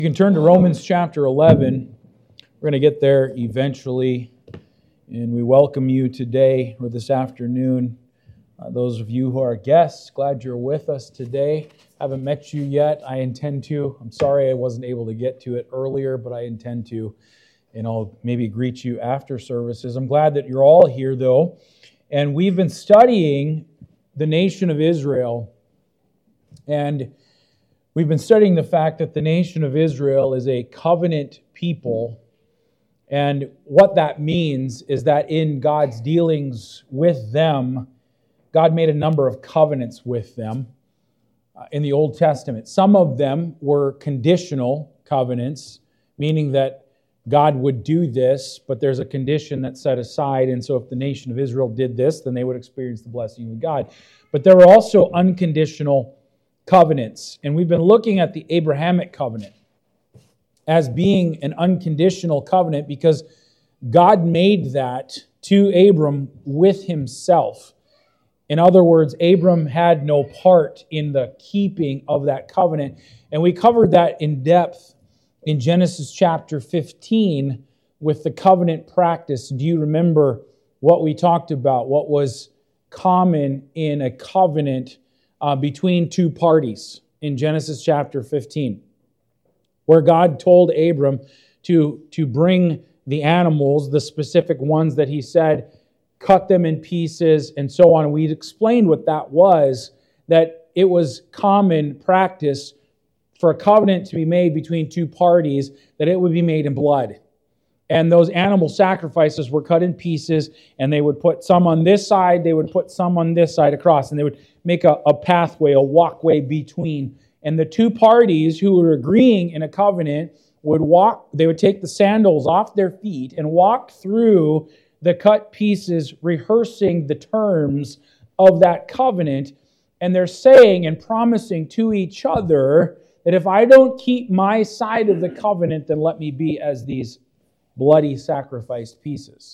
You can turn to Romans chapter 11. We're going to get there eventually. And we welcome you today or this afternoon. Those of you who are guests, glad you're with us today. Haven't met you yet. I intend to. I'm sorry I wasn't able to get to it earlier, but I intend to. And I'll maybe greet you after services. I'm glad that you're all here, though. And we've been studying the nation of Israel. And we've been studying the fact that the nation of Israel is a covenant people. And what that means is that in God's dealings with them, God made a number of covenants with them in the Old Testament. Some of them were conditional covenants, meaning that God would do this, but there's a condition that's set aside. And so if the nation of Israel did this, then they would experience the blessing of God. But there were also unconditional covenants. And we've been looking at the Abrahamic covenant as being an unconditional covenant because God made that to Abram with himself. In other words, Abram had no part in the keeping of that covenant. And we covered that in depth in Genesis chapter 15 with the covenant practice. Do you remember what we talked about? What was common in a covenant between two parties in Genesis chapter 15, where God told Abram to bring the animals, the specific ones that he said, cut them in pieces and so on. And we explained what that was, that it was common practice for a covenant to be made between two parties, that it would be made in blood. And those animal sacrifices were cut in pieces, and they would put some on this side, they would put some on this side across, and they would make a pathway, a walkway between. And the two parties who were agreeing in a covenant would walk, they would take the sandals off their feet and walk through the cut pieces, rehearsing the terms of that covenant. And they're saying and promising to each other that if I don't keep my side of the covenant, then let me be as these bloody sacrificed pieces.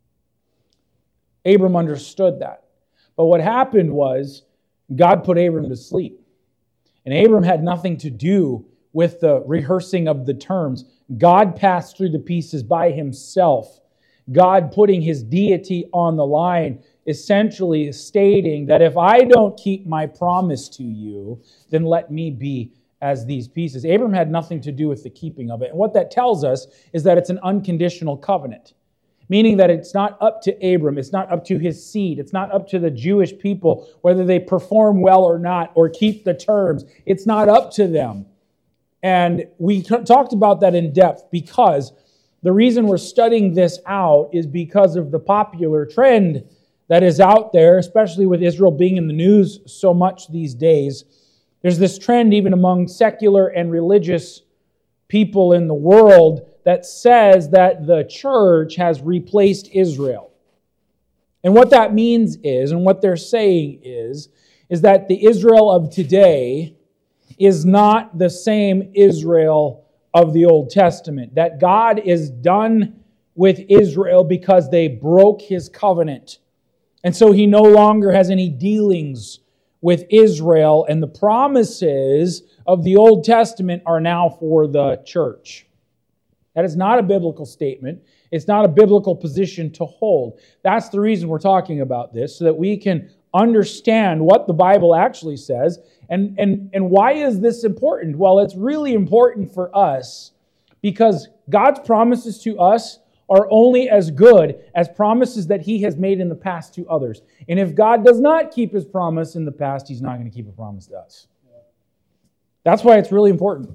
Abram understood that. But what happened was God put Abram to sleep. And Abram had nothing to do with the rehearsing of the terms. God passed through the pieces by himself. God putting his deity on the line, essentially stating that if I don't keep my promise to you, then let me be as these pieces. Abram had nothing to do with the keeping of it. And what that tells us is that it's an unconditional covenant, meaning that it's not up to Abram, it's not up to his seed, it's not up to the Jewish people, whether they perform well or not, or keep the terms. It's not up to them. And we talked about that in depth because the reason we're studying this out is because of the popular trend that is out there, especially with Israel being in the news so much these days. There's this trend even among secular and religious people in the world that says that the church has replaced Israel. And what that means is, and what they're saying is that the Israel of today is not the same Israel of the Old Testament. That God is done with Israel because they broke his covenant. And so he no longer has any dealings with Israel, and the promises of the Old Testament are now for the church. That is not a biblical statement. It's not a biblical position to hold. That's the reason we're talking about this, so that we can understand what the Bible actually says. And why is this important? Well, it's really important for us because God's promises to us are only as good as promises that he has made in the past to others. And if God does not keep his promise in the past, he's not going to keep a promise to us. That's why it's really important.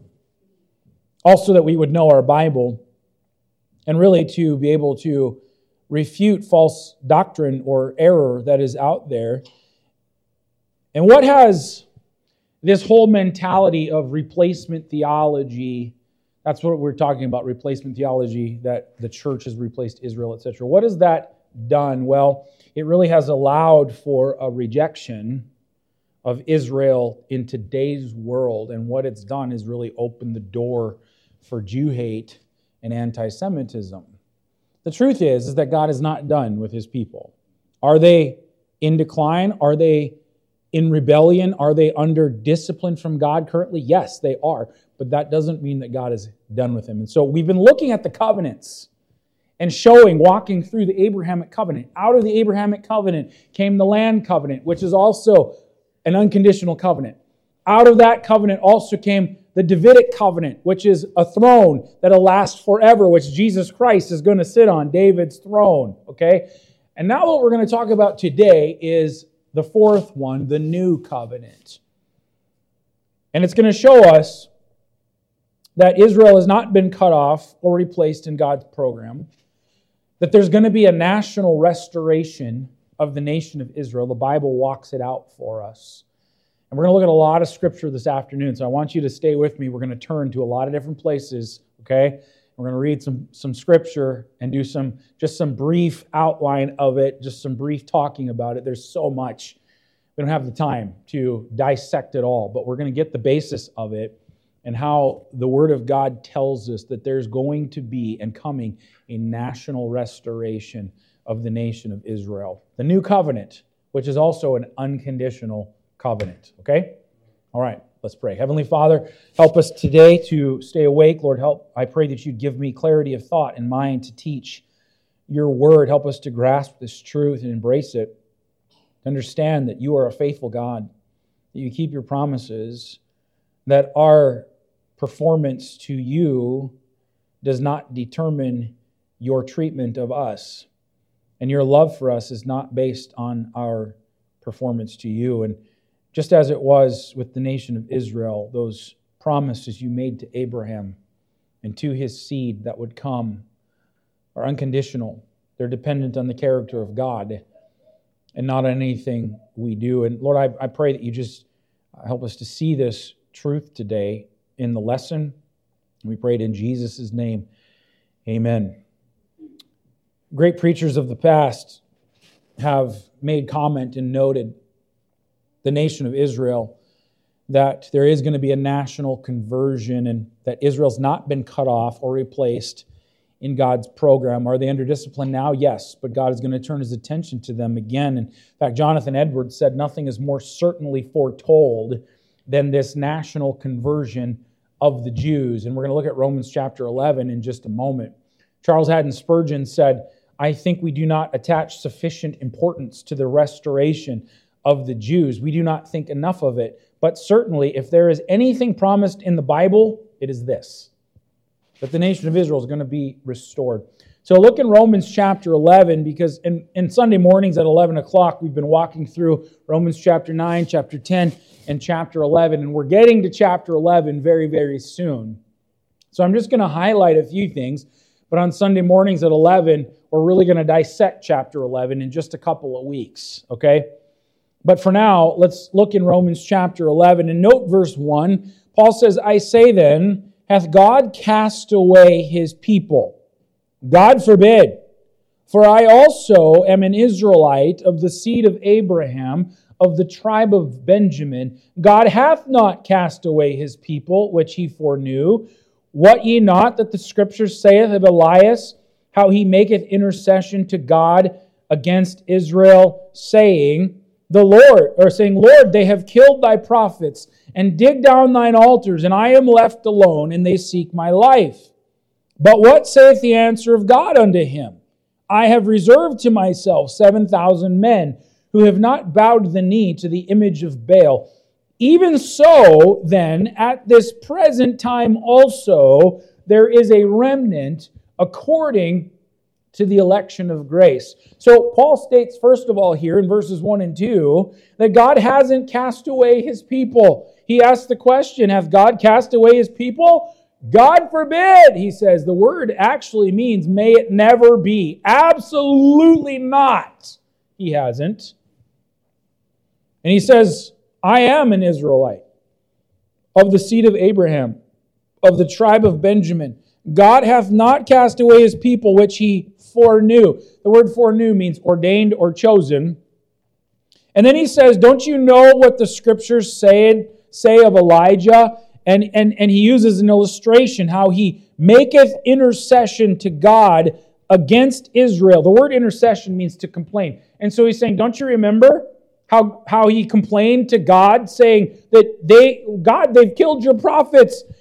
Also that we would know our Bible and really to be able to refute false doctrine or error that is out there. And what has this whole mentality of replacement theology, that's what we're talking about, replacement theology, that the church has replaced Israel, etc. What has that done? Well, it really has allowed for a rejection of Israel in today's world. And what it's done is really opened the door for Jew hate and anti-Semitism. The truth is that God is not done with his people. Are they in decline? Are they in rebellion? Are they under discipline from God currently? Yes, they are. but that doesn't mean that God is done with him. And so we've been looking at the covenants and walking through the Abrahamic covenant. Out of the Abrahamic covenant came the land covenant, which is also an unconditional covenant. Out of that covenant also came the Davidic covenant, which is a throne that'll last forever, which Jesus Christ is going to sit on, David's throne. Okay? And now what we're going to talk about today is the fourth one, the new covenant. And it's going to show us that Israel has not been cut off or replaced in God's program, that there's going to be a national restoration of the nation of Israel. The Bible walks it out for us. And we're going to look at a lot of scripture this afternoon, so I want you to stay with me. We're going to turn to a lot of different places, okay? We're going to read some scripture and do some brief outline of it, just some brief talking about it. There's so much. We don't have the time to dissect it all, but we're going to get the basis of it and how the Word of God tells us that there's going to be and coming a national restoration of the nation of Israel. The new covenant, which is also an unconditional covenant. Okay? All right, let's pray. Heavenly Father, help us today to stay awake. Lord, I pray that you'd give me clarity of thought and mind to teach your word. Help us to grasp this truth and embrace it. To understand that you are a faithful God, that you keep your promises, that our performance to you does not determine your treatment of us. And your love for us is not based on our performance to you. And just as it was with the nation of Israel, those promises you made to Abraham and to his seed that would come are unconditional. They're dependent on the character of God and not on anything we do. And Lord, I pray that you just help us to see this truth today in the lesson. We pray it in Jesus' name. Amen. Great preachers of the past have made comment and noted the nation of Israel, that there is going to be a national conversion and that Israel's not been cut off or replaced in God's program. Are they under discipline now? Yes, but God is going to turn his attention to them again. In fact, Jonathan Edwards said nothing is more certainly foretold than this national conversion of the Jews. And we're going to look at Romans chapter 11 in just a moment. Charles Haddon Spurgeon said, I think we do not attach sufficient importance to the restoration of the Jews. We do not think enough of it. But certainly, if there is anything promised in the Bible, it is this, that the nation of Israel is going to be restored. So look in Romans chapter 11, because in Sunday mornings at 11 o'clock, we've been walking through Romans chapter 9, chapter 10, and chapter 11, and we're getting to chapter 11 very, very soon. So I'm just going to highlight a few things, but on Sunday mornings at 11, we're really going to dissect chapter 11 in just a couple of weeks, okay? But for now, let's look in Romans chapter 11 and note verse 1. Paul says, I say then, hath God cast away his people? God forbid. For I also am an Israelite of the seed of Abraham, of the tribe of Benjamin. God hath not cast away his people, which he foreknew. Wot ye not that the Scripture saith of Elias, how he maketh intercession to God against Israel, saying, Lord, they have killed thy prophets, and dig down thine altars, and I am left alone, and they seek my life. But what saith the answer of God unto him? I have reserved to myself 7,000 men, who have not bowed the knee to the image of Baal. Even so, then, at this present time also, there is a remnant according to the election of grace. So Paul states, first of all, here in verses 1 and 2, that God hasn't cast away his people. He asks the question, hath God cast away his people? God forbid, he says. The word actually means, may it never be. Absolutely not. He hasn't. And he says, I am an Israelite of the seed of Abraham, of the tribe of Benjamin. God hath not cast away his people, which he foreknew. The word foreknew means ordained or chosen. And then he says, don't you know what the Scriptures say of Elijah? And he uses an illustration, how he maketh intercession to God against Israel. The word intercession means to complain. And so he's saying, don't you remember how he complained to God, saying that they've killed your prophets,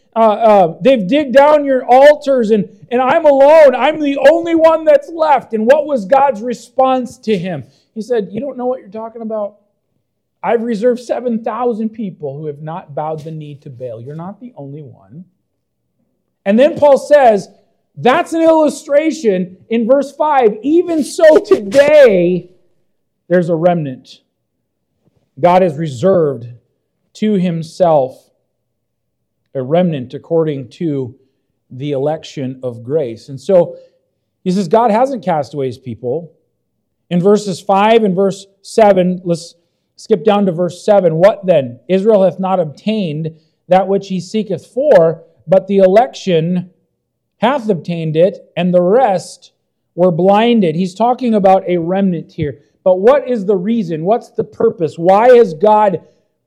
they've digged down your altars, and I'm alone. I'm the only one that's left. And what was God's response to him? He said, you don't know what you're talking about. I've reserved 7,000 people who have not bowed the knee to Baal. You're not the only one. And then Paul says, that's an illustration in verse 5. Even so today, there's a remnant. God has reserved to himself a remnant according to the election of grace. And so he says God hasn't cast away his people. In verses 5 and verse 7, let's skip down to verse 7. What then? Israel hath not obtained that which he seeketh for, but the election hath obtained it, and the rest were blinded. He's talking about a remnant here. But what is the reason? What's the purpose? Why has God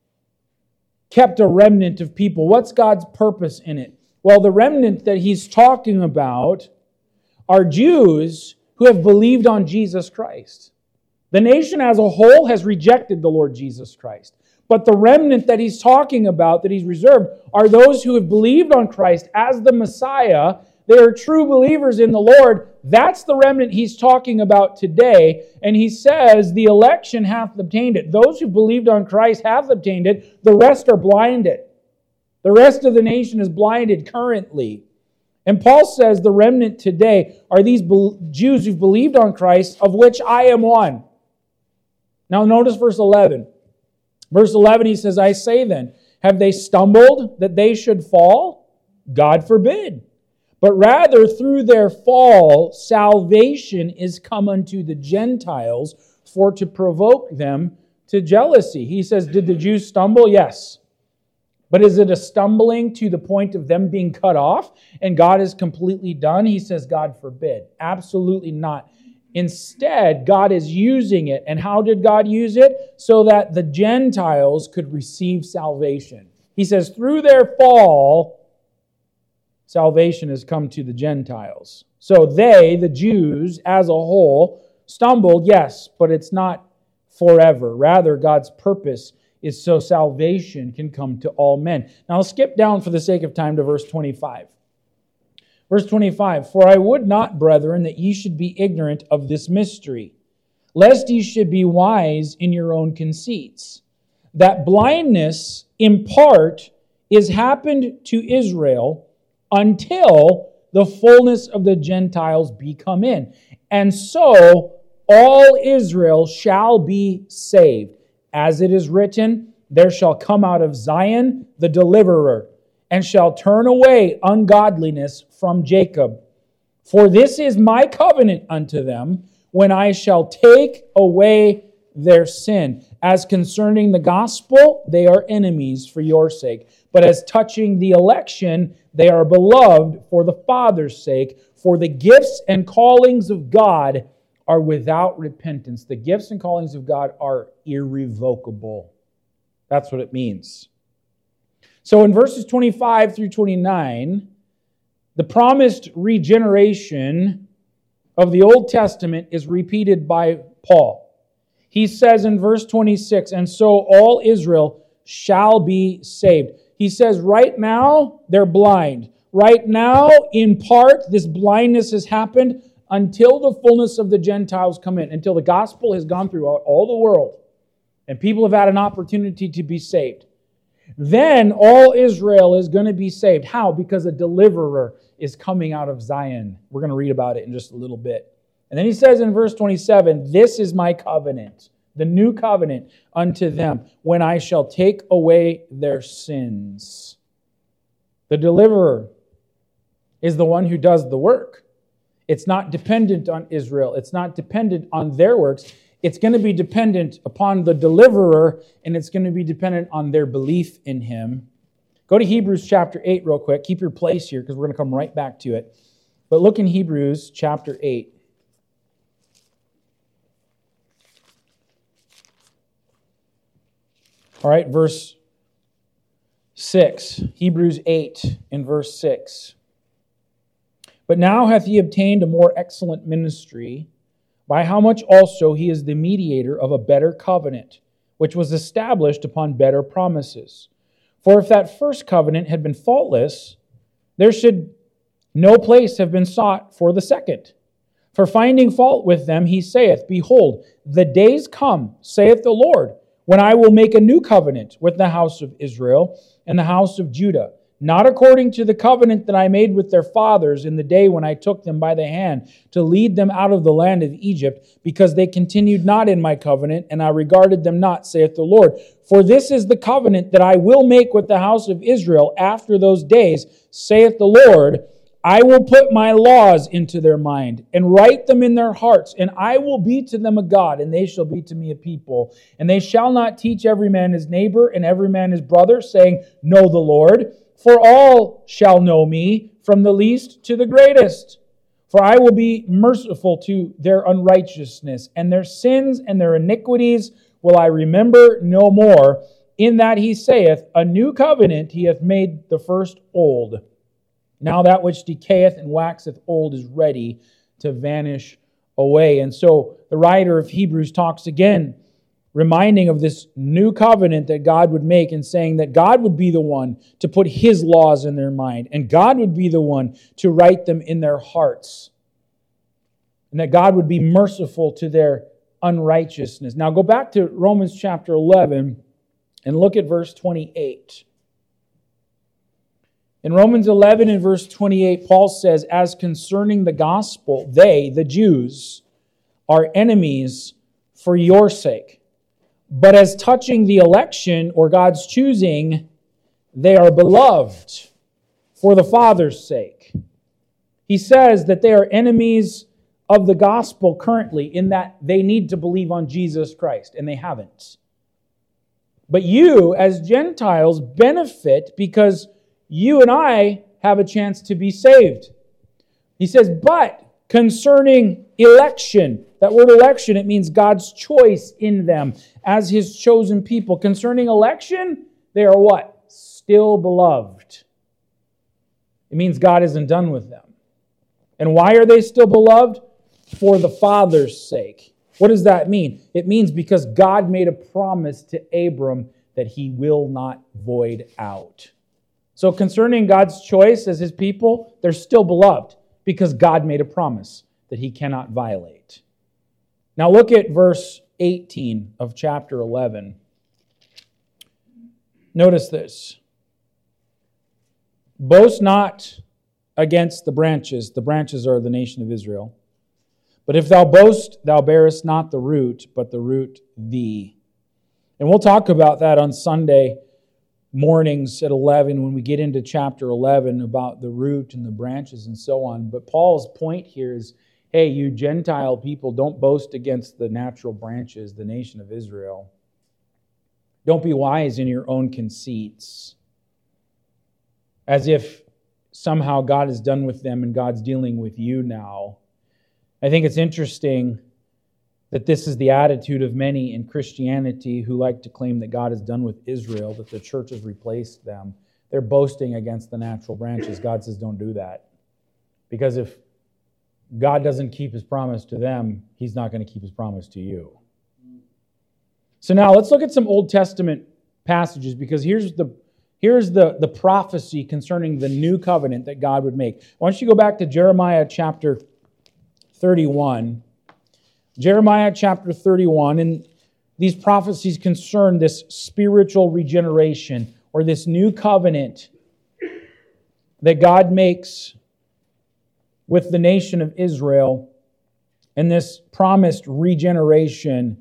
kept a remnant of people? What's God's purpose in it? Well, the remnant that he's talking about are Jews who have believed on Jesus Christ. The nation as a whole has rejected the Lord Jesus Christ. But the remnant that he's talking about, that he's reserved, are those who have believed on Christ as the Messiah. They are true believers in the Lord. That's the remnant he's talking about today. And he says, the election hath obtained it. Those who believed on Christ have obtained it. The rest are blinded. The rest of the nation is blinded currently. And Paul says the remnant today are these Jews who've believed on Christ, of which I am one. Now notice verse 11. Verse 11, he says, I say then, have they stumbled that they should fall? God forbid. But rather through their fall, salvation is come unto the Gentiles for to provoke them to jealousy. He says, did the Jews stumble? Yes. But is it a stumbling to the point of them being cut off and God is completely done? He says, God forbid. Absolutely not. Instead, God is using it. And how did God use it? So that the Gentiles could receive salvation. He says, through their fall, salvation has come to the Gentiles. So they, the Jews as a whole, stumbled, yes, but it's not forever. Rather, God's purpose is so salvation can come to all men. Now, I'll skip down for the sake of time to verse 25. Verse 25, for I would not, brethren, that ye should be ignorant of this mystery, lest ye should be wise in your own conceits, that blindness in part is happened to Israel until the fullness of the Gentiles be come in. And so all Israel shall be saved. As it is written, there shall come out of Zion the deliverer, and shall turn away ungodliness from Jacob. For this is my covenant unto them, when I shall take away their sin. As concerning the gospel, they are enemies for your sake. But as touching the election, they are beloved for the Father's sake. For the gifts and callings of God are without repentance. The gifts and callings of God are irrevocable. That's what it means. So in verses 25 through 29, the promised regeneration of the Old Testament is repeated by Paul. He says in verse 26, and so all Israel shall be saved. He says right now they're blind. Right now, in part, this blindness has happened until the fullness of the Gentiles come in, until the gospel has gone throughout all the world and people have had an opportunity to be saved. Then all Israel is going to be saved. How? Because a deliverer is coming out of Zion. We're going to read about it in just a little bit. And then he says in verse 27, this is my covenant, the new covenant unto them, when I shall take away their sins. The deliverer is the one who does the work. It's not dependent on Israel. It's not dependent on their works. It's going to be dependent upon the deliverer, and it's going to be dependent on their belief in him. Go to Hebrews chapter 8 real quick. Keep your place here because we're going to come right back to it. But look in Hebrews chapter 8. All right, verse 6. Hebrews 8 in verse 6. But now hath he obtained a more excellent ministry, by how much also he is the mediator of a better covenant, which was established upon better promises. For if that first covenant had been faultless, there should no place have been sought for the second. For finding fault with them, he saith, Behold, the days come, saith the Lord, when I will make a new covenant with the house of Israel and the house of Judah, not according to the covenant that I made with their fathers in the day when I took them by the hand to lead them out of the land of Egypt, because they continued not in my covenant, and I regarded them not, saith the Lord. For this is the covenant that I will make with the house of Israel after those days, saith the Lord. I will put my laws into their mind and write them in their hearts, and I will be to them a God, and they shall be to me a people. And they shall not teach every man his neighbor and every man his brother, saying, Know the Lord, for all shall know me, from the least to the greatest. For I will be merciful to their unrighteousness, and their sins and their iniquities will I remember no more. In that he saith, A new covenant he hath made the first old. Now that which decayeth and waxeth old is ready to vanish away. And so the writer of Hebrews talks again, reminding of this new covenant that God would make, and saying that God would be the one to put His laws in their mind, and God would be the one to write them in their hearts, and that God would be merciful to their unrighteousness. Now go back to Romans chapter 11 and look at verse 28. In Romans 11 and verse 28, Paul says, As concerning the gospel, they, the Jews, are enemies for your sake. But as touching the election, or God's choosing, they are beloved for the Father's sake. He says that they are enemies of the gospel currently, in that they need to believe on Jesus Christ, and they haven't. But you, as Gentiles, benefit because you and I have a chance to be saved. He says, but concerning election, that word election, it means God's choice in them as His chosen people. Concerning election, they are what? Still beloved. It means God isn't done with them. And why are they still beloved? For the Father's sake. What does that mean? It means because God made a promise to Abram that He will not void out. So concerning God's choice as His people, they're still beloved because God made a promise that He cannot violate. Now look at verse 18 of chapter 11. Notice this. Boast not against the branches. The branches are the nation of Israel. But if thou boast, thou bearest not the root, but the root thee. And we'll talk about that on Sunday mornings at 11 when we get into chapter 11 about the root and the branches and so on. But Paul's point here is, hey, you Gentile people, don't boast against the natural branches, the nation of Israel. Don't be wise in your own conceits, as if somehow God is done with them and God's dealing with you now. I think it's interesting that this is the attitude of many in Christianity who like to claim that God is done with Israel, that the church has replaced them. They're boasting against the natural branches. God says, don't do that. Because if God doesn't keep His promise to them, He's not going to keep His promise to you. So now let's look at some Old Testament passages, because here's the prophecy concerning the new covenant that God would make. Why don't you go back to Jeremiah chapter 31. Jeremiah chapter 31, and these prophecies concern this spiritual regeneration, or this new covenant that God makes with the nation of Israel, and this promised regeneration.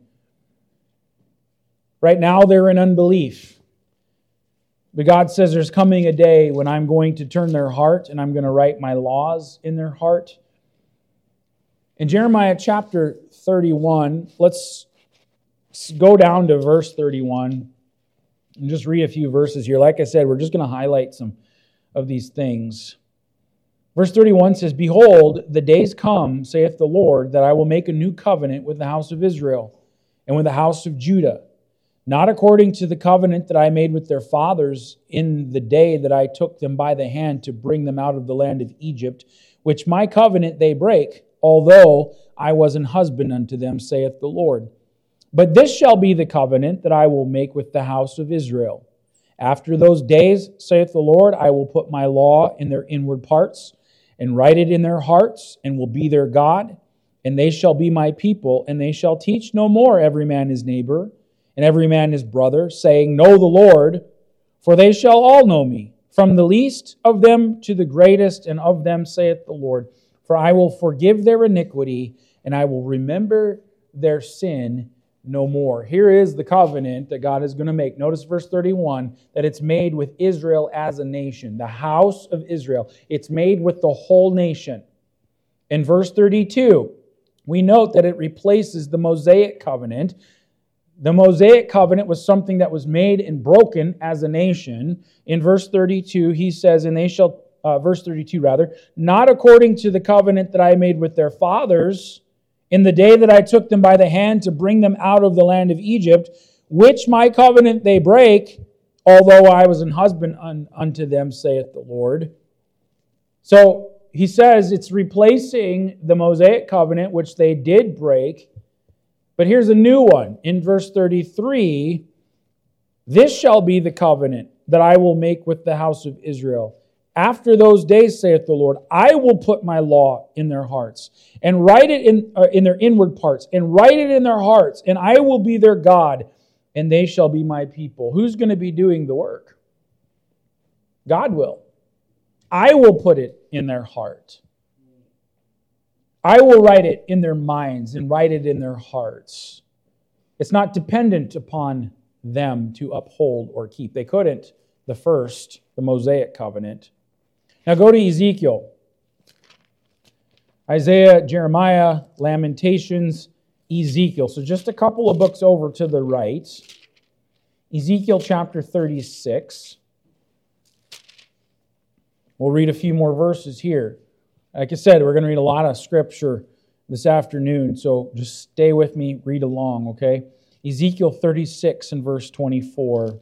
Right now they're in unbelief. But God says there's coming a day when I'm going to turn their heart and I'm going to write my laws in their heart. In Jeremiah chapter 31, let's go down to verse 31 and just read a few verses here. Like I said, we're just going to highlight some of these things. Verse 31 says, Behold, the days come, saith the Lord, that I will make a new covenant with the house of Israel and with the house of Judah, not according to the covenant that I made with their fathers in the day that I took them by the hand to bring them out of the land of Egypt, which my covenant they break, although I was an husband unto them, saith the Lord. But this shall be the covenant that I will make with the house of Israel. After those days, saith the Lord, I will put my law in their inward parts, and write it in their hearts, and will be their God. And they shall be my people, and they shall teach no more every man his neighbor, and every man his brother, saying, Know the Lord, for they shall all know me, from the least of them to the greatest, and of them, saith the Lord. For I will forgive their iniquity, and I will remember their sin no more. Here is the covenant that God is going to make. Notice verse 31, that it's made with Israel as a nation, the house of Israel. It's made with the whole nation. In verse 32, we note that it replaces the Mosaic covenant. The Mosaic covenant was something that was made and broken as a nation. In verse 32, he says, and they shall, verse 32 rather, not according to the covenant that I made with their fathers in the day that I took them by the hand to bring them out of the land of Egypt, which my covenant they break, although I was an husband unto them, saith the Lord. So he says it's replacing the Mosaic covenant, which they did break. But here's a new one. In verse 33, this shall be the covenant that I will make with the house of Israel. After those days, saith the Lord, I will put my law in their hearts, and write it in their inward parts, and write it in their hearts, and I will be their God, and they shall be my people. Who's going to be doing the work? God will. I will put it in their heart. I will write it in their minds and write it in their hearts. It's not dependent upon them to uphold or keep. They couldn't, the Mosaic covenant. Now go to Ezekiel. Isaiah, Jeremiah, Lamentations, Ezekiel. So just a couple of books over to the right. Ezekiel chapter 36. We'll read a few more verses here. Like I said, we're going to read a lot of scripture this afternoon, so just stay with me, read along, okay? Ezekiel 36 and verse 24.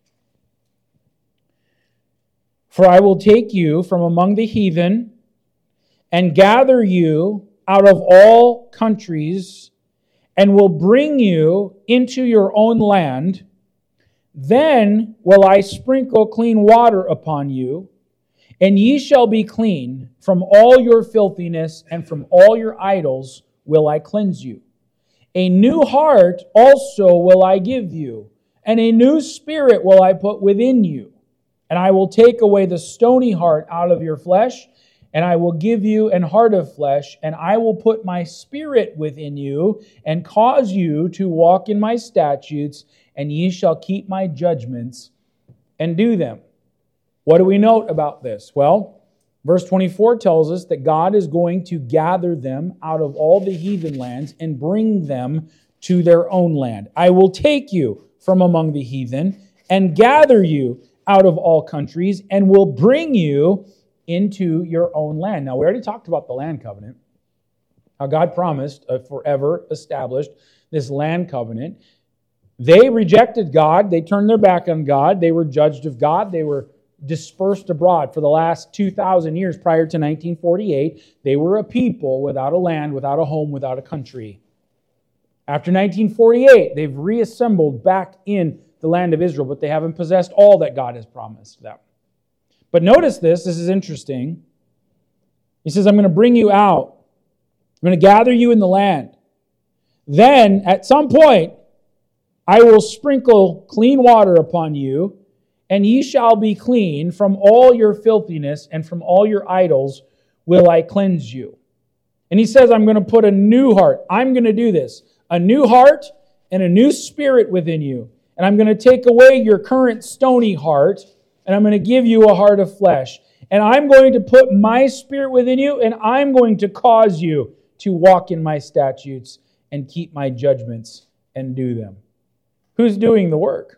For I will take you from among the heathen and gather you out of all countries and will bring you into your own land. Then will I sprinkle clean water upon you, and ye shall be clean. From all your filthiness and from all your idols will I cleanse you. A new heart also will I give you, and a new spirit will I put within you. And I will take away the stony heart out of your flesh, and I will give you an heart of flesh, and I will put my spirit within you, and cause you to walk in my statutes, and ye shall keep my judgments and do them. What do we note about this? Well, verse 24 tells us that God is going to gather them out of all the heathen lands and bring them to their own land. I will take you from among the heathen and gather you out of all countries and will bring you into your own land. Now, we already talked about the land covenant, how God promised forever established this land covenant. They rejected God. They turned their back on God. They were judged of God. They were dispersed abroad for the last 2,000 years prior to 1948. They were a people without a land, without a home, without a country. After 1948, they've reassembled back in the land of Israel, but they haven't possessed all that God has promised them. But notice this is interesting. He says, I'm going to bring you out. I'm going to gather you in the land. Then, at some point, I will sprinkle clean water upon you, and ye shall be clean. From all your filthiness and from all your idols will I cleanse you. And he says, I'm going to put a new heart. I'm going to do this. A new heart and a new spirit within you. And I'm going to take away your current stony heart, and I'm going to give you a heart of flesh. And I'm going to put my spirit within you, and I'm going to cause you to walk in my statutes and keep my judgments and do them. Who's doing the work?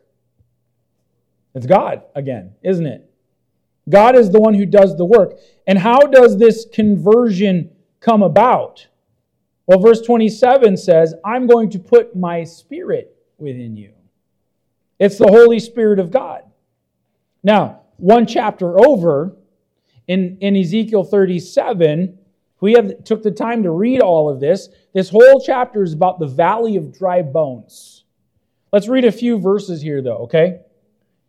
It's God again, isn't it? God is the one who does the work. And how does this conversion come about? Well, verse 27 says, I'm going to put my spirit within you. It's the Holy Spirit of God. Now, one chapter over, in Ezekiel 37, we took the time to read all of this. This whole chapter is about the valley of dry bones. Let's read a few verses here, though, okay?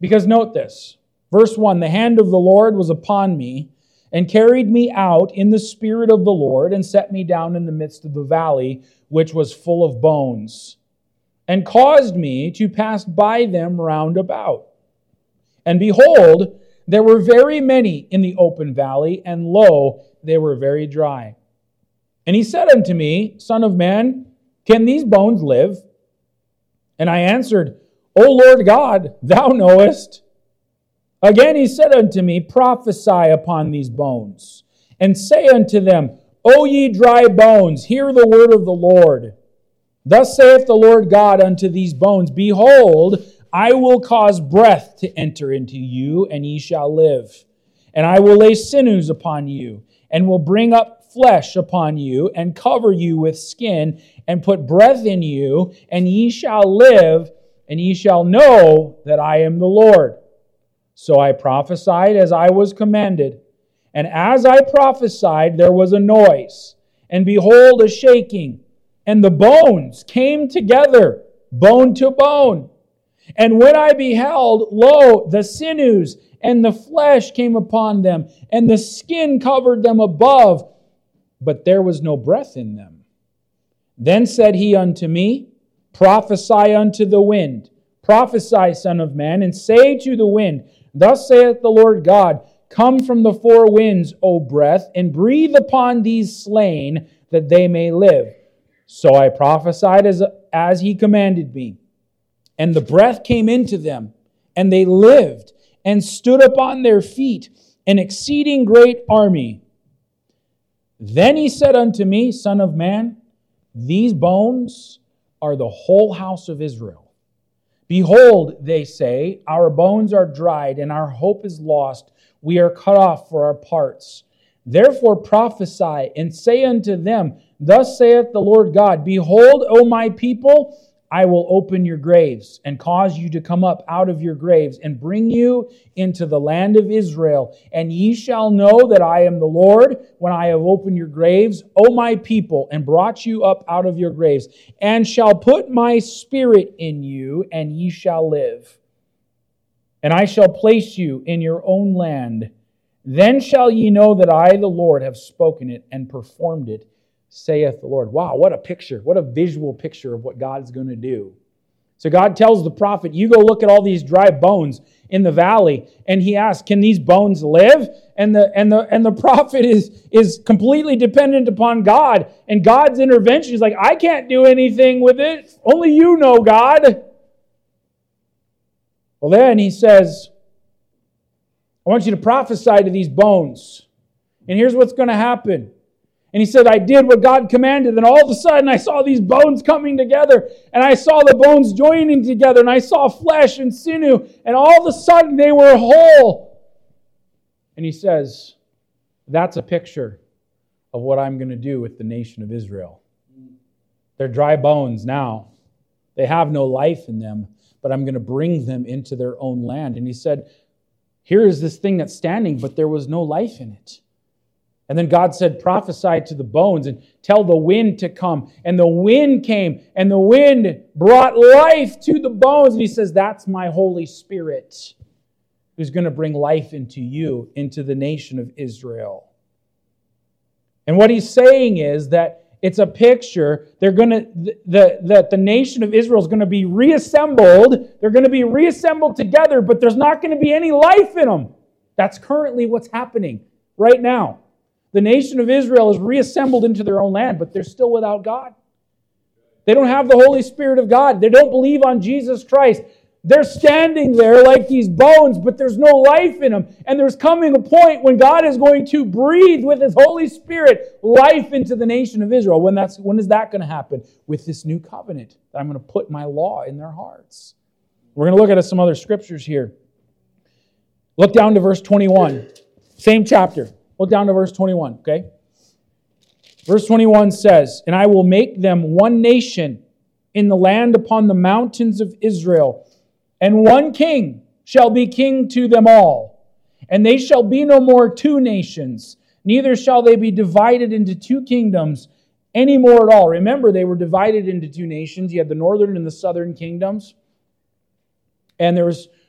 Because note this, verse 1, the hand of the Lord was upon me, and carried me out in the spirit of the Lord, and set me down in the midst of the valley, which was full of bones, and caused me to pass by them round about. And behold, there were very many in the open valley, and lo, they were very dry. And he said unto me, Son of man, can these bones live? And I answered, O Lord God, thou knowest. Again he said unto me, Prophesy upon these bones, and say unto them, O ye dry bones, hear the word of the Lord. Thus saith the Lord God unto these bones, Behold, I will cause breath to enter into you, and ye shall live. And I will lay sinews upon you, and will bring up flesh upon you, and cover you with skin, and put breath in you, and ye shall live, and ye shall know that I am the Lord. So I prophesied as I was commanded. And as I prophesied, there was a noise, and behold, a shaking. And the bones came together, bone to bone. And when I beheld, lo, the sinews and the flesh came upon them, and the skin covered them above, but there was no breath in them. Then said he unto me, Prophesy unto the wind. Prophesy, Son of man, and say to the wind, Thus saith the Lord God, Come from the four winds, O breath, and breathe upon these slain, that they may live. So I prophesied as he commanded me. And the breath came into them, and they lived, and stood upon their feet, an exceeding great army. Then he said unto me, Son of man, these bones are the whole house of Israel. Behold, they say, Our bones are dried, and our hope is lost. We are cut off for our parts. Therefore prophesy, and say unto them, Thus saith the Lord God, Behold, O my people, I will open your graves, and cause you to come up out of your graves, and bring you into the land of Israel. And ye shall know that I am the Lord, when I have opened your graves, O my people, and brought you up out of your graves, and shall put my spirit in you, and ye shall live. And I shall place you in your own land. Then shall ye know that I, the Lord, have spoken it and performed it, saith the Lord. Wow, what a picture. What a visual picture of what God's going to do. So God tells the prophet, you go look at all these dry bones in the valley, and he asks, can these bones live? And the prophet is completely dependent upon God, and God's intervention is like, I can't do anything with it. Only you know, God. Well, then he says, I want you to prophesy to these bones. And here's what's going to happen. And he said, I did what God commanded, and all of a sudden I saw these bones coming together, and I saw the bones joining together, and I saw flesh and sinew, and all of a sudden they were whole. And he says, that's a picture of what I'm going to do with the nation of Israel. They're dry bones now. They have no life in them, but I'm going to bring them into their own land. And he said, here is this thing that's standing, but there was no life in it. And then God said, prophesy to the bones and tell the wind to come. And the wind came, and the wind brought life to the bones. And he says, that's my Holy Spirit who's going to bring life into you, into the nation of Israel. And what he's saying is that it's a picture. That the nation of Israel is going to be reassembled. They're going to be reassembled together, but there's not going to be any life in them. That's currently what's happening right now. The nation of Israel is reassembled into their own land, but they're still without God. They don't have the Holy Spirit of God. They don't believe on Jesus Christ. They're standing there like these bones, but there's no life in them. And there's coming a point when God is going to breathe with His Holy Spirit life into the nation of Israel. When is that going to happen? With this new covenant that I'm going to put my law in their hearts. We're going to look at some other scriptures here. Look down to verse 21. Same chapter. Look down to verse 21, okay? Verse 21 says, And I will make them one nation in the land upon the mountains of Israel, and one king shall be king to them all. And they shall be no more two nations, neither shall they be divided into two kingdoms any more at all. Remember, they were divided into two nations. You had the northern and the southern kingdoms. And there was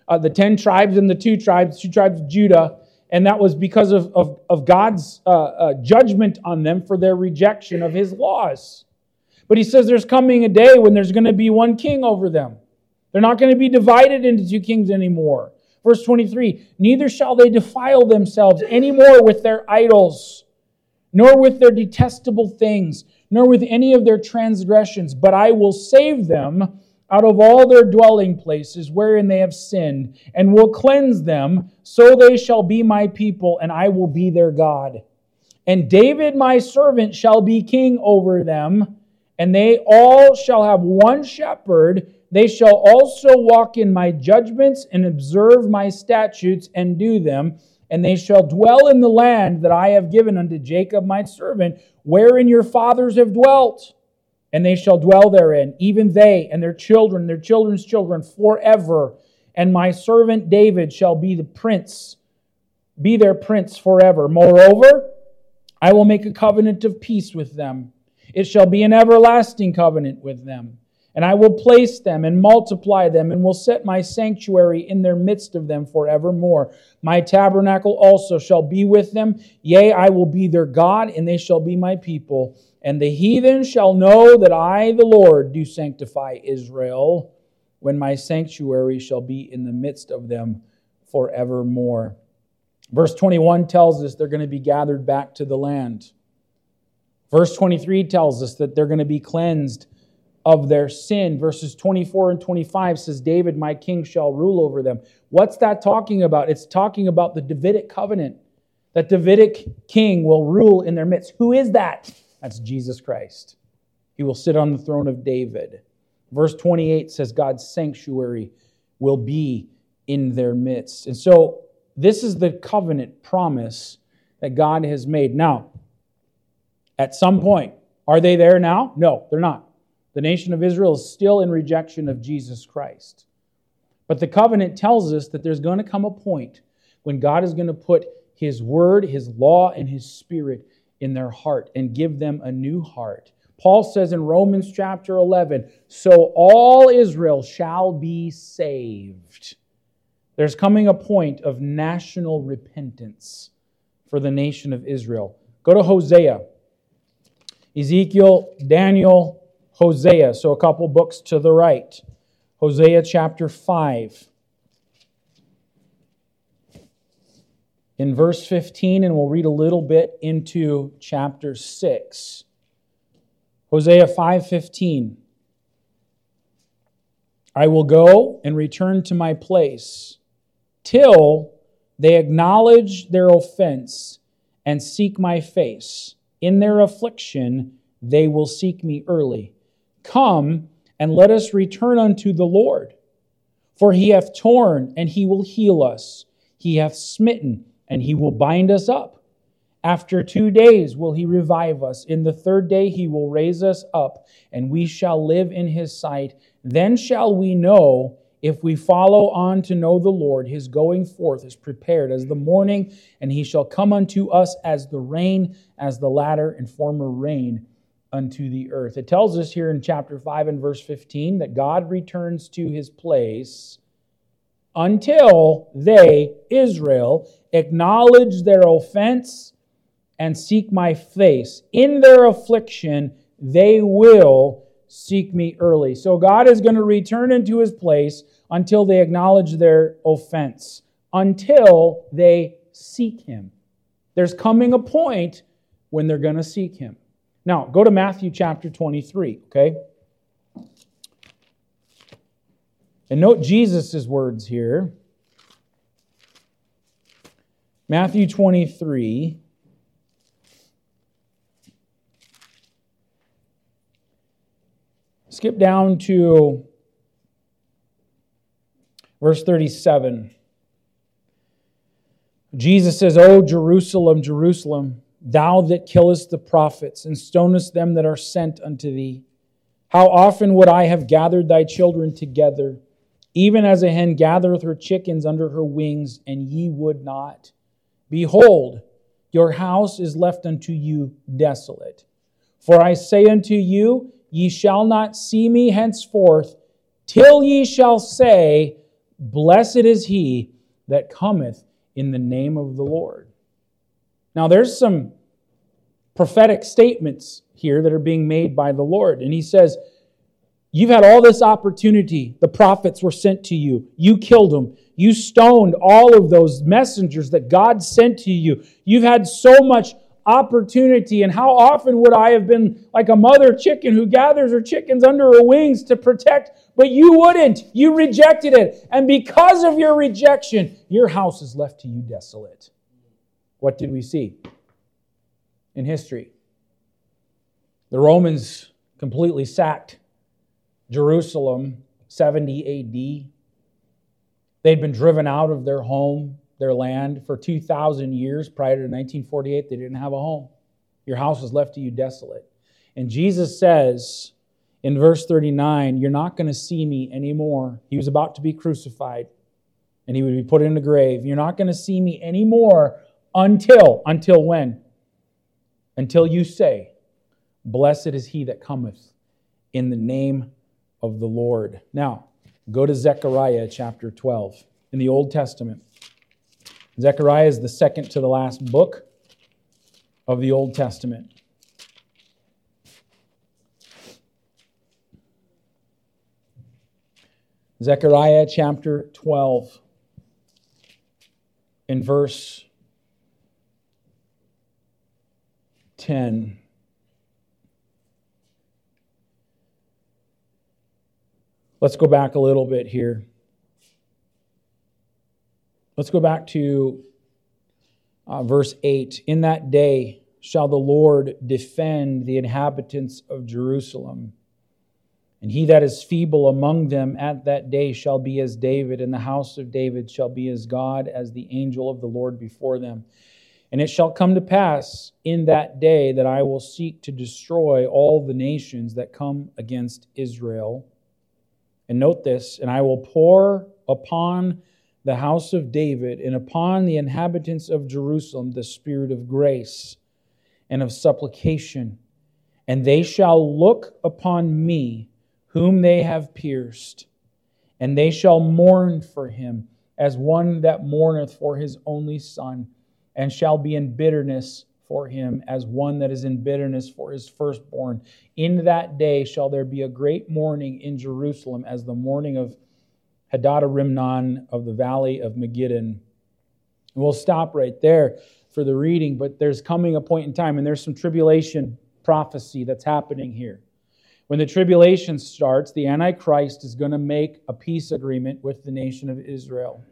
the 10 tribes and the two tribes of Judah. And that was because of God's judgment on them for their rejection of His laws. But He says there's coming a day when there's going to be one king over them. They're not going to be divided into two kings anymore. Verse 23, neither shall they defile themselves any more with their idols, nor with their detestable things, nor with any of their transgressions, but I will save them out of all their dwelling places wherein they have sinned, and will cleanse them, so they shall be my people, and I will be their God. And David my servant shall be king over them, and they all shall have one shepherd. They shall also walk in my judgments and observe my statutes and do them, and they shall dwell in the land that I have given unto Jacob my servant, wherein your fathers have dwelt. And they shall dwell therein, even they and their children's children forever. And my servant David shall be their prince forever. Moreover, I will make a covenant of peace with them. It shall be an everlasting covenant with them. And I will place them and multiply them, and will set my sanctuary in their midst of them forevermore. My tabernacle also shall be with them. Yea, I will be their God, and they shall be my people. And the heathen shall know that I, the Lord, do sanctify Israel, when my sanctuary shall be in the midst of them forevermore. Verse 21 tells us they're going to be gathered back to the land. Verse 23 tells us that they're going to be cleansed of their sin. Verses 24 and 25 says, David, my king, shall rule over them. What's that talking about? It's talking about the Davidic covenant. That Davidic king will rule in their midst. Who is that? That's Jesus Christ. He will sit on the throne of David. Verse 28 says God's sanctuary will be in their midst. And so this is the covenant promise that God has made. Now, at some point, are they there now? No, they're not. The nation of Israel is still in rejection of Jesus Christ. But the covenant tells us that there's going to come a point when God is going to put His word, His law, and His Spirit in their heart and give them a new heart. Paul says in Romans chapter 11, so all Israel shall be saved. There's coming a point of national repentance for the nation of Israel. Go to Hosea. Ezekiel, Daniel, Hosea, so a couple books to the right. Hosea chapter 5. In verse 15, and we'll read a little bit into chapter 6. Hosea 5:15. I will go and return to my place till they acknowledge their offense and seek my face. In their affliction they will seek me early. Come, and let us return unto the Lord. For He hath torn, and He will heal us. He hath smitten, and He will bind us up. After 2 days will He revive us. In the third day He will raise us up, and we shall live in His sight. Then shall we know, if we follow on to know the Lord. His going forth is prepared as the morning, and He shall come unto us as the rain, as the latter and former rain unto the earth. It tells us here in chapter 5 and verse 15 that God returns to His place until they, Israel, acknowledge their offense and seek my face. In their affliction, they will seek me early. So God is going to return into His place until they acknowledge their offense, until they seek Him. There's coming a point when they're going to seek Him. Now, go to Matthew chapter 23, okay? And note Jesus' words here. Matthew 23. Skip down to verse 37. Jesus says, O Jerusalem, Jerusalem, thou that killest the prophets and stonest them that are sent unto thee, how often would I have gathered thy children together, even as a hen gathereth her chickens under her wings, and ye would not? Behold, your house is left unto you desolate. For I say unto you, ye shall not see me henceforth, till ye shall say, blessed is he that cometh in the name of the Lord. Now there's some prophetic statements here that are being made by the Lord. And he says, you've had all this opportunity. The prophets were sent to you. You killed them. You stoned all of those messengers that God sent to you. You've had so much opportunity. And how often would I have been like a mother chicken who gathers her chickens under her wings to protect, but you wouldn't. You rejected it. And because of your rejection, your house is left to you desolate. What did we see in history? The Romans completely sacked Jerusalem 70 A.D. They'd been driven out of their home, their land, for 2,000 years. Prior to 1948, they didn't have a home. Your house was left to you desolate. And Jesus says in verse 39, you're not going to see me anymore. He was about to be crucified, and he would be put in the grave. You're not going to see me anymore until when? Until you say, blessed is he that cometh in the name of the Lord. Now, go to Zechariah chapter 12 in the Old Testament. Zechariah is the second to the last book of the Old Testament. Zechariah chapter 12 in verse 10. Let's go back a little bit here. Let's go back to verse 8. In that day shall the Lord defend the inhabitants of Jerusalem. And he that is feeble among them at that day shall be as David, and the house of David shall be as God, as the angel of the Lord before them. And it shall come to pass in that day that I will seek to destroy all the nations that come against Israel. And note this, and I will pour upon the house of David and upon the inhabitants of Jerusalem the spirit of grace and of supplication. And they shall look upon me, whom they have pierced, and they shall mourn for him as one that mourneth for his only son, and shall be in bitterness for him as one that is in bitterness for his firstborn. In that day shall there be a great mourning in Jerusalem, as the mourning of Hadad-rimnon of the valley of Megiddon. We'll stop right there for the reading, but there's coming a point in time, and there's some tribulation prophecy that's happening here. When the tribulation starts, the Antichrist is going to make a peace agreement with the nation of Israel.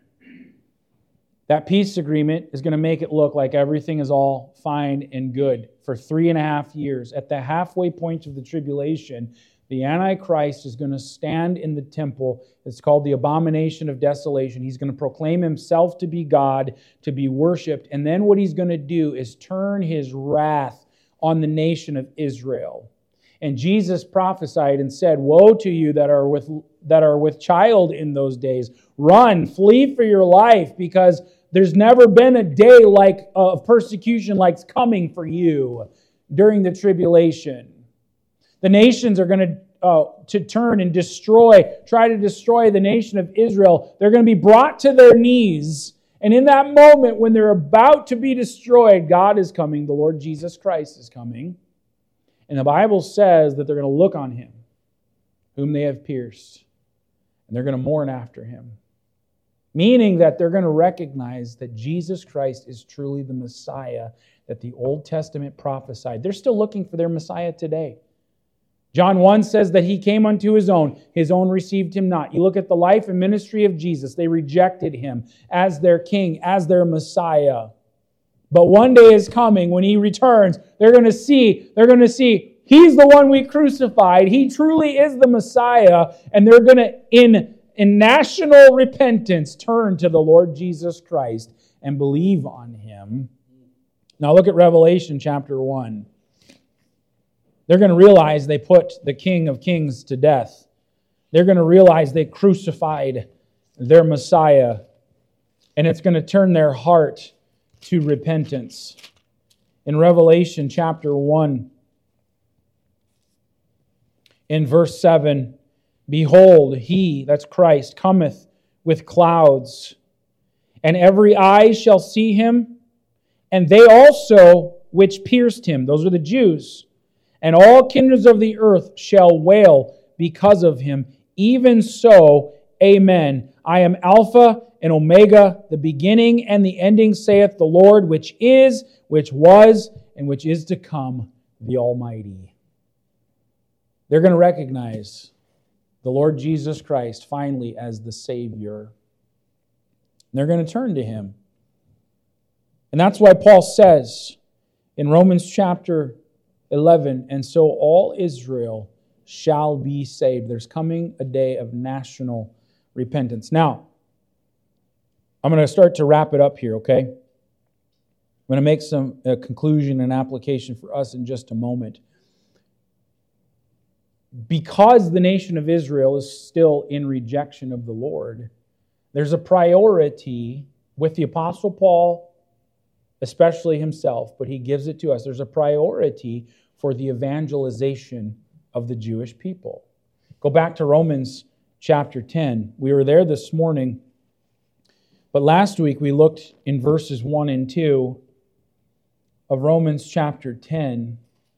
That peace agreement is going to make it look like everything is all fine and good for 3.5 years. At the halfway point of the tribulation, the Antichrist is going to stand in the temple. It's called the abomination of desolation. He's going to proclaim himself to be God, to be worshipped. And then what he's going to do is turn his wrath on the nation of Israel. And Jesus prophesied and said, woe to you that are with child in those days. Run, flee for your life, because there's never been a day like of persecution like's coming for you during the tribulation. The nations are going to turn and try to destroy the nation of Israel. They're going to be brought to their knees. And in that moment, when they're about to be destroyed, God is coming. The Lord Jesus Christ is coming. And the Bible says that they're going to look on him, whom they have pierced. And they're going to mourn after him. Meaning that they're going to recognize that Jesus Christ is truly the Messiah that the Old Testament prophesied. They're still looking for their Messiah today. John 1 says that he came unto his own received him not. You look at the life and ministry of Jesus, they rejected him as their king, as their Messiah. But one day is coming when he returns, they're going to see he's the one we crucified. He truly is the Messiah, and they're going to, in national repentance, turn to the Lord Jesus Christ and believe on him. Now look at Revelation chapter 1. They're going to realize they put the King of Kings to death. They're going to realize they crucified their Messiah, and it's going to turn their heart to repentance. In Revelation chapter 1, in verse 7, behold, he, that's Christ, cometh with clouds, and every eye shall see him, and they also which pierced him, those are the Jews, and all kindreds of the earth shall wail because of him. Even so, amen. I am Alpha and Omega, the beginning and the ending, saith the Lord, which is, which was, and which is to come, the Almighty. They're going to recognize the Lord Jesus Christ finally as the Savior. They're going to turn to Him. And that's why Paul says in Romans chapter 11, and so all Israel shall be saved. There's coming a day of national repentance. Now, I'm going to start to wrap it up here, okay? I'm going to make a conclusion and application for us in just a moment. Because the nation of Israel is still in rejection of the Lord, there's a priority with the Apostle Paul, especially himself, but he gives it to us. There's a priority for the evangelization of the Jewish people. Go back to Romans chapter 10. We were there this morning, but last week we looked in verses 1 and 2 of Romans chapter 10.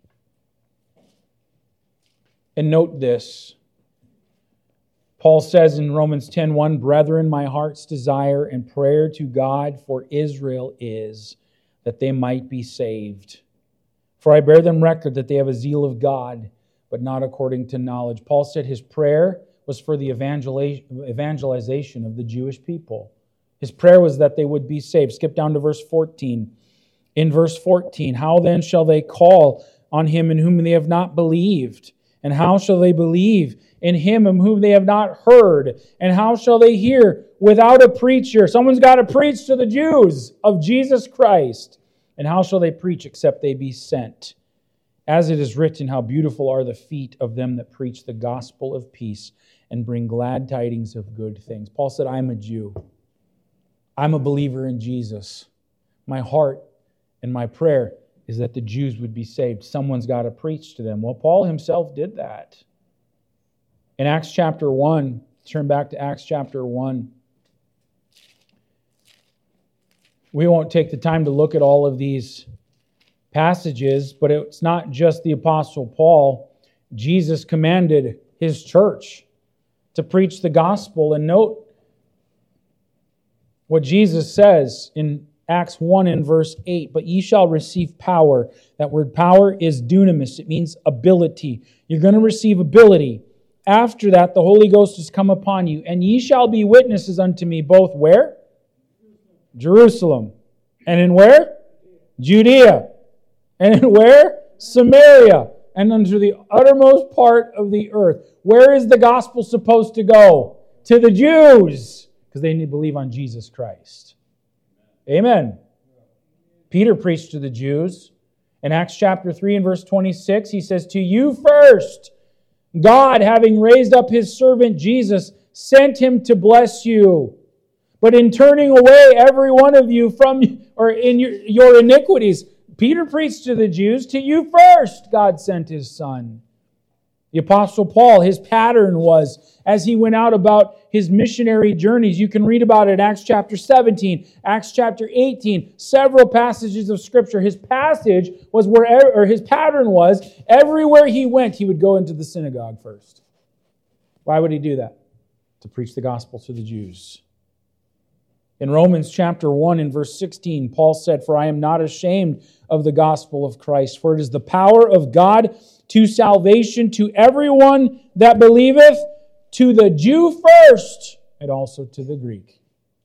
And note this. Paul says in Romans 10:1, "Brethren, my heart's desire and prayer to God for Israel is that they might be saved. For I bear them record that they have a zeal of God, but not according to knowledge." Paul said his prayer was for the evangelization of the Jewish people. His prayer was that they would be saved. Skip down to verse 14. In verse 14, "How then shall they call on him in whom they have not believed? And how shall they believe in him in whom they have not heard? And how shall they hear without a preacher?" Someone's got to preach to the Jews of Jesus Christ. "And how shall they preach except they be sent? As it is written, how beautiful are the feet of them that preach the gospel of peace and bring glad tidings of good things." Paul said, I'm a Jew. I'm a believer in Jesus. My heart and my prayer is that the Jews would be saved. Someone's got to preach to them. Well, Paul himself did that. In Acts chapter 1, turn back to Acts chapter 1. We won't take the time to look at all of these passages, but it's not just the Apostle Paul. Jesus commanded his church to preach the gospel. And note what Jesus says in Acts 1 and verse 8, "But ye shall receive power." That word power is dunamis. It means ability. You're going to receive ability. "After that, the Holy Ghost is come upon you, and ye shall be witnesses unto me both" where? Jerusalem. "And in where? Judea. And in where? Samaria. And unto the uttermost part of the earth." Where is the gospel supposed to go? To the Jews, because they need to believe on Jesus Christ. Amen. Peter preached to the Jews. In Acts chapter 3 and verse 26, he says, "To you first, God, having raised up his servant Jesus, sent him to bless you. But in turning away every one of you from, or in your iniquities," Peter preached to the Jews, "to you first, God sent his Son." The Apostle Paul, his pattern was, as he went out about his missionary journeys, you can read about it in Acts chapter 17, Acts chapter 18, several passages of Scripture. His pattern was, everywhere he went, he would go into the synagogue first. Why would he do that? To preach the gospel to the Jews. In Romans chapter 1 and verse 16, Paul said, "For I am not ashamed of the gospel of Christ, for it is the power of God to salvation to everyone that believeth, to the Jew first, and also to the Greek."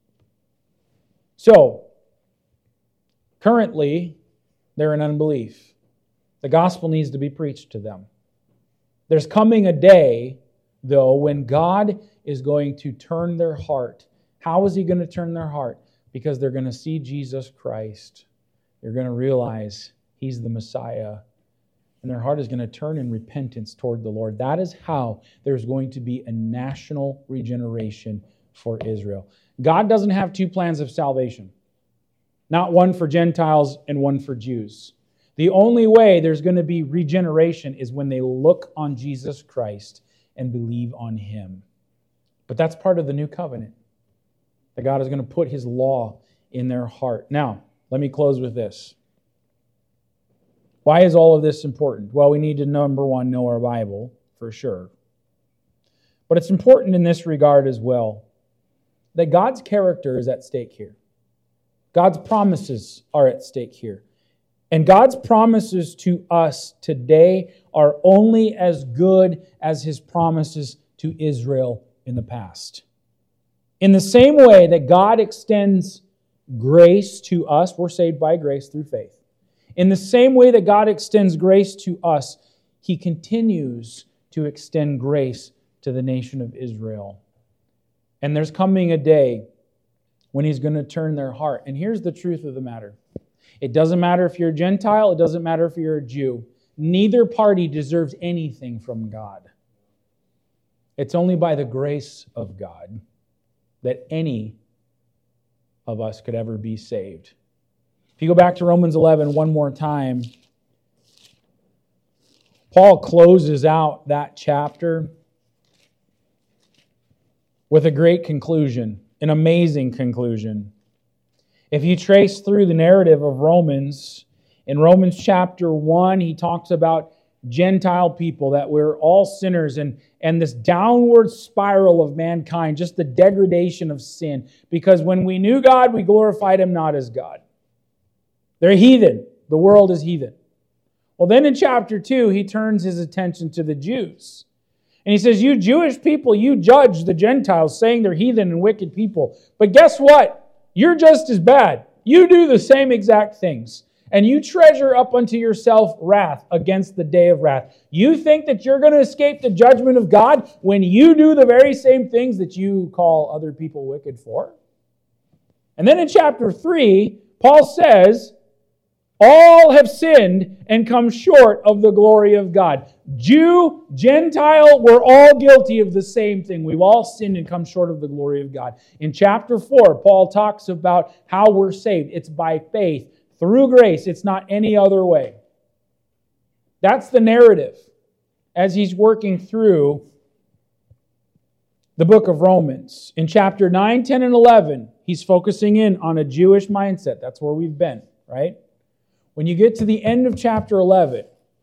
So, currently, they're in unbelief. The gospel needs to be preached to them. There's coming a day, though, when God is going to turn their heart. How is He going to turn their heart? Because they're going to see Jesus Christ. They're going to realize He's the Messiah. And their heart is going to turn in repentance toward the Lord. That is how there's going to be a national regeneration for Israel. God doesn't have two plans of salvation. Not one for Gentiles and one for Jews. The only way there's going to be regeneration is when they look on Jesus Christ and believe on Him. But that's part of the new covenant. That God is going to put His law in their heart. Now, let me close with this. Why is all of this important? Well, we need to, number one, know our Bible, for sure. But it's important in this regard as well, that God's character is at stake here. God's promises are at stake here. And God's promises to us today are only as good as His promises to Israel in the past. In the same way that God extends grace to us, we're saved by grace through faith. In the same way that God extends grace to us, He continues to extend grace to the nation of Israel. And there's coming a day when He's going to turn their heart. And here's the truth of the matter. It doesn't matter if you're a Gentile, it doesn't matter if you're a Jew. Neither party deserves anything from God. It's only by the grace of God that any of us could ever be saved. If you go back to Romans 11 one more time, Paul closes out that chapter with a great conclusion, an amazing conclusion. If you trace through the narrative of Romans, in Romans chapter 1, he talks about Gentile people, that we're all sinners, and this downward spiral of mankind, just the degradation of sin. Because when we knew God, we glorified Him not as God. They're heathen. The world is heathen. Well, then in chapter 2, he turns his attention to the Jews. And he says, you Jewish people, you judge the Gentiles, saying they're heathen and wicked people. But guess what? You're just as bad. You do the same exact things. And you treasure up unto yourself wrath against the day of wrath. You think that you're going to escape the judgment of God when you do the very same things that you call other people wicked for? And then in chapter 3, Paul says, all have sinned and come short of the glory of God. Jew, Gentile, we're all guilty of the same thing. We've all sinned and come short of the glory of God. In chapter 4, Paul talks about how we're saved. It's by faith, through grace. It's not any other way. That's the narrative as he's working through the book of Romans. In chapter 9, 10, and 11, he's focusing in on a Jewish mindset. That's where we've been, right? When you get to the end of chapter 11,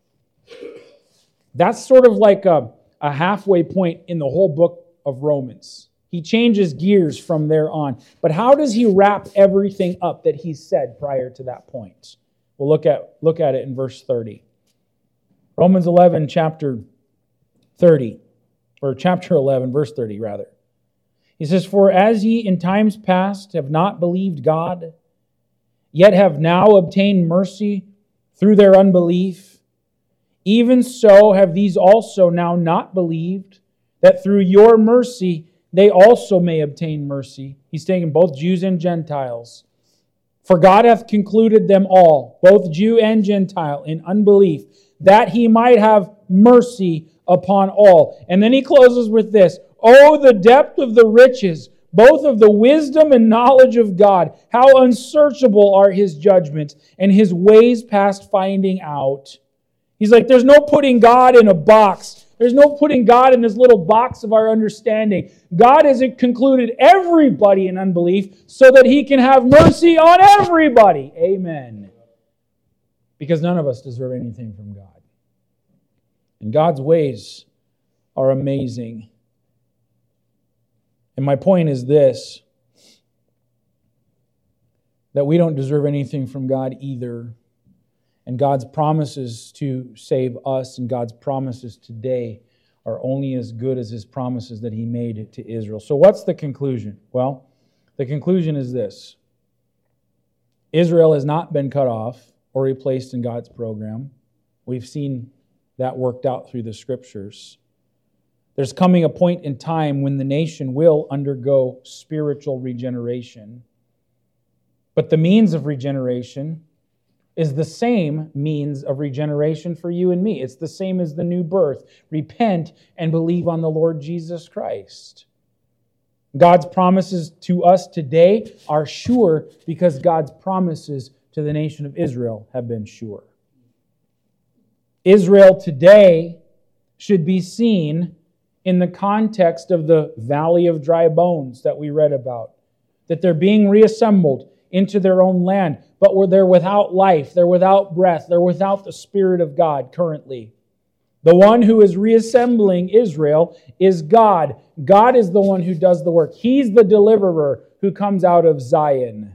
that's sort of like a halfway point in the whole book of Romans. He changes gears from there on. But how does he wrap everything up that he said prior to that point? We'll look at it in verse 30. Romans 11, chapter 30, or chapter 11, verse 30, rather. He says, for as ye in times past have not believed God, yet have now obtained mercy through their unbelief, even so have these also now not believed, that through your mercy they also may obtain mercy. He's taking both Jews and Gentiles. For God hath concluded them all, both Jew and Gentile, in unbelief, that He might have mercy upon all. And then he closes with this, oh, the depth of the riches, both of the wisdom and knowledge of God. How unsearchable are His judgments, and His ways past finding out. He's like, there's no putting God in a box. There's no putting God in this little box of our understanding. God has concluded everybody in unbelief so that He can have mercy on everybody. Amen. Because none of us deserve anything from God. And God's ways are amazing. And my point is this, that we don't deserve anything from God either. And God's promises to save us and God's promises today are only as good as His promises that He made to Israel. So what's the conclusion? Well, the conclusion is this. Israel has not been cut off or replaced in God's program. We've seen that worked out through the Scriptures. There's coming a point in time when the nation will undergo spiritual regeneration. But the means of regeneration is the same means of regeneration for you and me. It's the same as the new birth. Repent and believe on the Lord Jesus Christ. God's promises to us today are sure because God's promises to the nation of Israel have been sure. Israel today should be seen in the context of the valley of dry bones that we read about. that they're being reassembled into their own land, but where they're without life, they're without breath, they're without the Spirit of God currently. The one who is reassembling Israel is God. God is the one who does the work. He's the deliverer who comes out of Zion.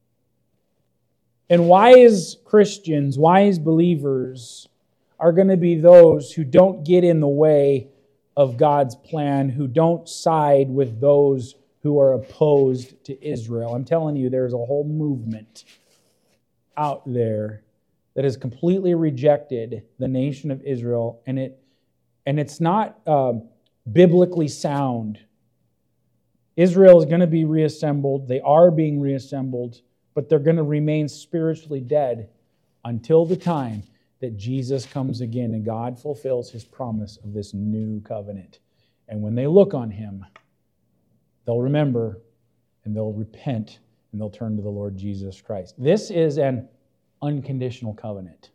And wise Christians, wise believers are going to be those who don't get in the way of God's plan, who don't side with those who are opposed to Israel. I'm telling you, there's a whole movement out there that has completely rejected the nation of Israel, and it's not biblically sound. Israel is going to be reassembled. They are being reassembled, but they're going to remain spiritually dead until the time that Jesus comes again and God fulfills His promise of this new covenant. And when they look on Him, they'll remember and they'll repent and they'll turn to the Lord Jesus Christ. This is an unconditional covenant.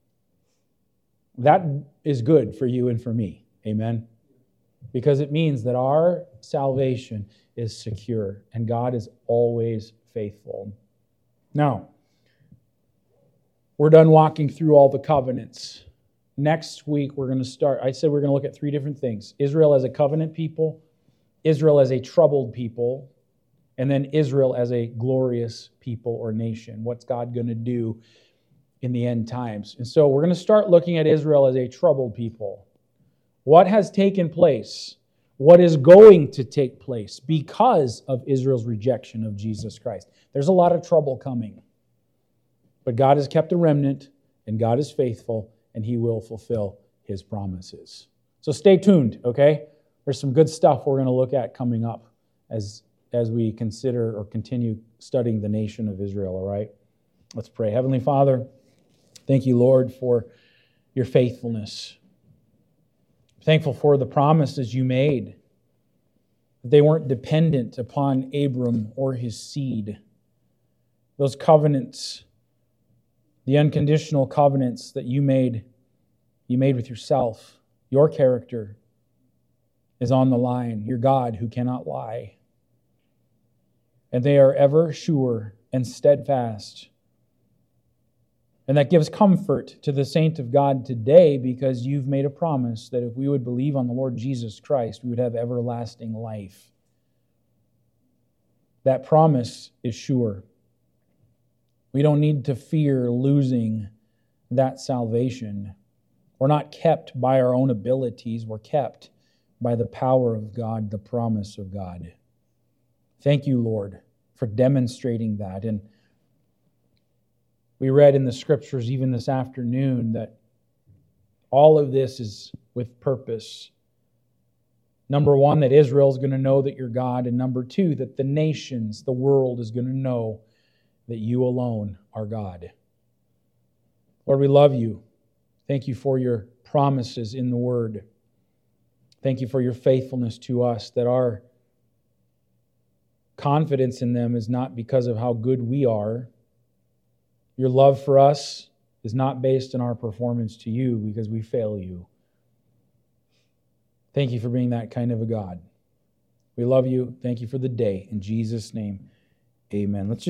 That is good for you and for me. Amen? Because it means that our salvation is secure and God is always faithful. Now, we're done walking through all the covenants. Next week, we're going to start. I said we're going to look at three different things. Israel as a covenant people, Israel as a troubled people, and then Israel as a glorious people or nation. What's God going to do in the end times? And so we're going to start looking at Israel as a troubled people. What has taken place? What is going to take place because of Israel's rejection of Jesus Christ? There's a lot of trouble coming. But God has kept a remnant, and God is faithful, and He will fulfill His promises. So stay tuned, okay? There's some good stuff we're going to look at coming up as we consider or continue studying the nation of Israel, all right? Let's pray. Heavenly Father, thank you, Lord, for your faithfulness. Thankful for the promises you made. They weren't dependent upon Abram or his seed. Those covenants, the unconditional covenants that you made with yourself, your character is on the line. You're God who cannot lie. And they are ever sure and steadfast. And that gives comfort to the saint of God today because you've made a promise that if we would believe on the Lord Jesus Christ, we would have everlasting life. That promise is sure. We don't need to fear losing that salvation. We're not kept by our own abilities. We're kept by the power of God, the promise of God. Thank you, Lord, for demonstrating that. And we read in the Scriptures even this afternoon that all of this is with purpose. Number one, that Israel is going to know that you're God. And number two, that the nations, the world is going to know that you alone are God. Lord, we love you. Thank you for your promises in the Word. Thank you for your faithfulness to us, that our confidence in them is not because of how good we are. Your love for us is not based on our performance to you because we fail you. Thank you for being that kind of a God. We love you. Thank you for the day. In Jesus' name, amen. Let's just